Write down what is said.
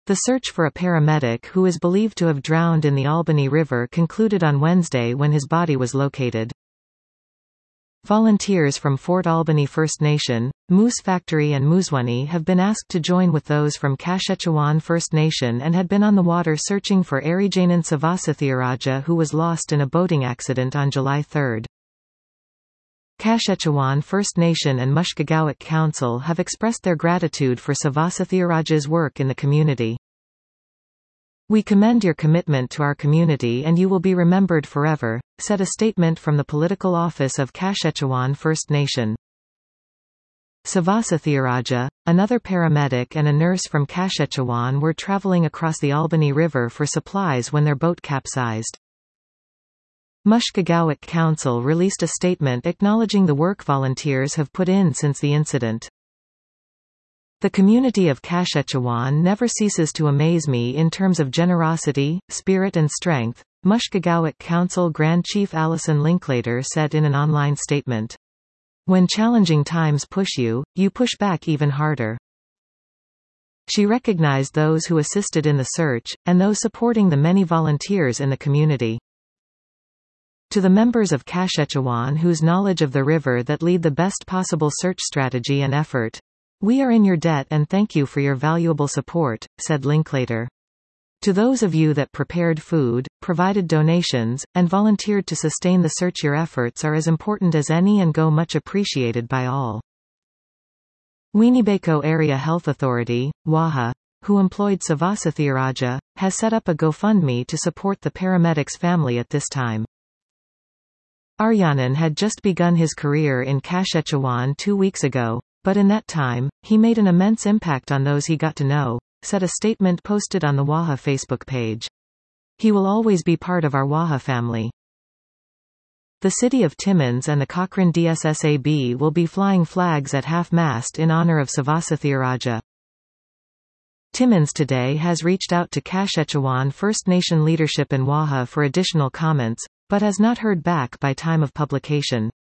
The search for a paramedic who is believed to have drowned in the Albany River concluded on Wednesday when his body was located. Volunteers from Fort Albany First Nation, Moose Factory and Moosonee have been asked to join with those from Kashechewan First Nation and had been on the water searching for Arijanan Savasathiaraja, who was lost in a boating accident on July 3. Kashechewan First Nation and Mushkegowuk Council have expressed their gratitude for Savasathiaraja's work in the community. "We commend your commitment to our community and you will be remembered forever," said a statement from the political office of Kashechewan First Nation. Savasathiaraja, another paramedic and a nurse from Kashechewan were traveling across the Albany River for supplies when their boat capsized. Mushkegowuk Council released a statement acknowledging the work volunteers have put in since the incident. "The community of Kashechewan never ceases to amaze me in terms of generosity, spirit and strength," Mushkegowuk Council Grand Chief Alison Linklater said in an online statement. "When challenging times push you, you push back even harder." She recognized those who assisted in the search, and those supporting the many volunteers in the community. "To the members of Kashechewan whose knowledge of the river that lead the best possible search strategy and effort, we are in your debt and thank you for your valuable support," said Linklater. "To those of you that prepared food, provided donations, and volunteered to sustain the search, your efforts are as important as any and go much appreciated by all." Winnebago Area Health Authority, WAHA, who employed Savasathiaraja, has set up a GoFundMe to support the paramedic's family at this time. Arijanan had just begun his career in Kashechewan 2 weeks ago, but in that time, he made an immense impact on those he got to know, said a statement posted on the WAHA Facebook page. "He will always be part of our WAHA family." The city of Timmins and the Cochrane DSSAB will be flying flags at half-mast in honor of Savasathiaraja. Timmins today has reached out to Kashechewan First Nation leadership in WAHA for additional comments, but has not heard back by time of publication.